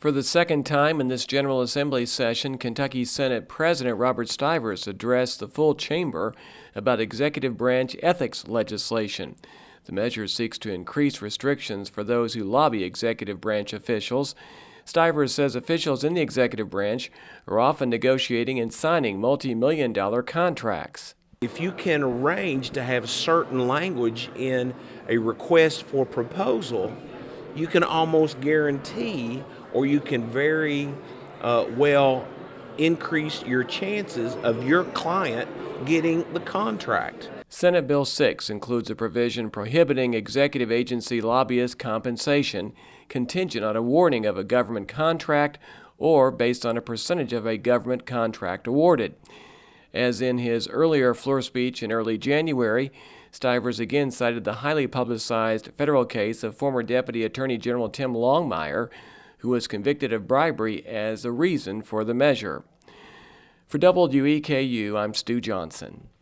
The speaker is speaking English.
For the second time in this General Assembly session, Kentucky Senate President Robert Stivers addressed the full chamber about executive branch ethics legislation. The measure seeks to increase restrictions for those who lobby executive branch officials. Stivers says officials in the executive branch are often negotiating and signing multi-million-dollar contracts. If you can arrange to have certain language in a request for proposal, you can almost guarantee, or you can very well increase your chances of your client getting the contract. Senate Bill 6 includes a provision prohibiting executive agency lobbyist compensation contingent on awarding of a government contract or based on a percentage of a government contract awarded. As in his earlier floor speech in early January, Stivers again cited the highly publicized federal case of former Deputy Attorney General Tim Longmire, who was convicted of bribery, as a reason for the measure. For WEKU, I'm Stu Johnson.